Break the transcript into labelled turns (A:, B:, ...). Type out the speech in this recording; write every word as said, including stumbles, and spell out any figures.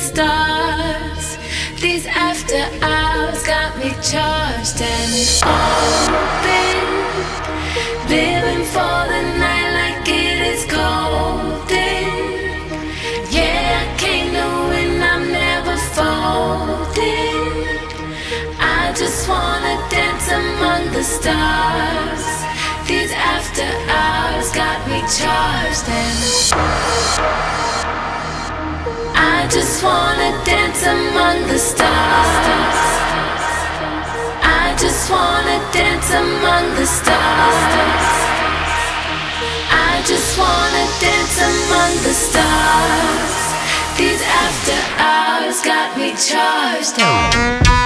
A: stars. These after hours got me charged and open. Living for the night like it is golden. Yeah, I came to win, I'm never folding. I just wanna dance among the stars. These after hours got me charged and I just wanna dance among the stars. I just wanna dance among the stars. I just wanna dance among the stars. These after hours got me charged.